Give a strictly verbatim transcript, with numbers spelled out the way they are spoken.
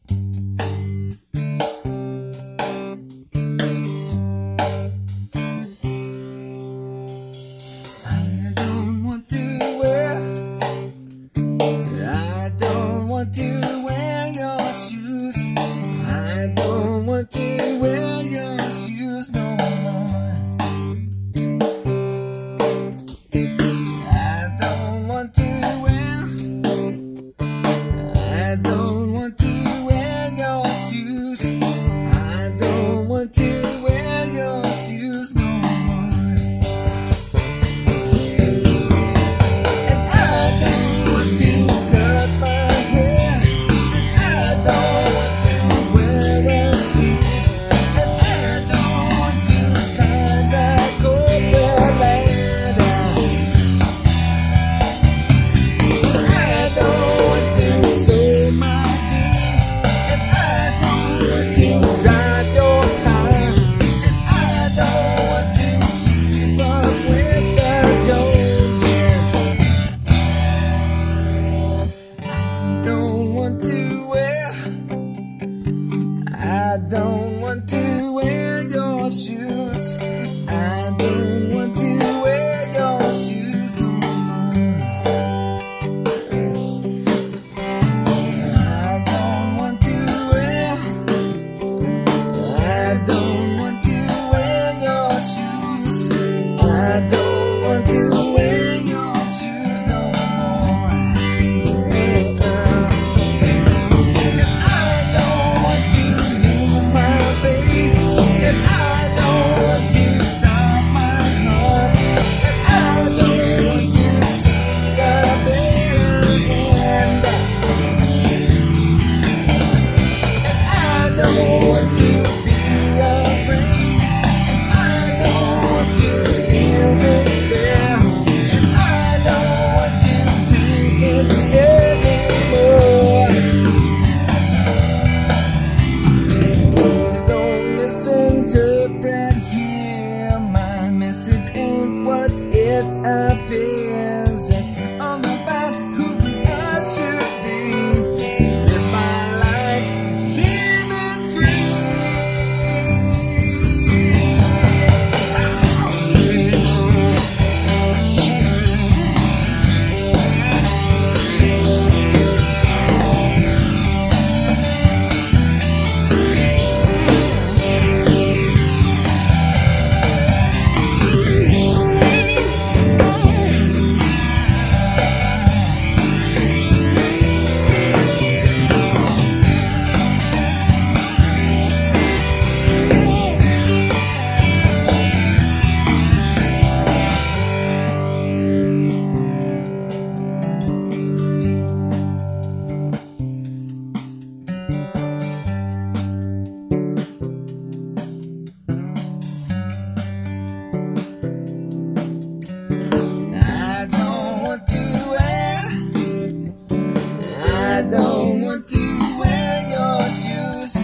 I don't want to wear your shoes. I don't want to wear your shoes no more. I don't want to wear. I don't want to wear your shoes. I don't want to wear your shoes no more. And I don't want to lose my face. And I don't want to stop my heart. And I don't want to see a better end. And I don't want to be afraid. And I don't want to feel despair. And I don't want to take it anymore. Please don't misinterpret here. My message ain't what it appears. It's all about who I should be. Live my life, living free. I don't want to wear. I don't want to wear your shoes.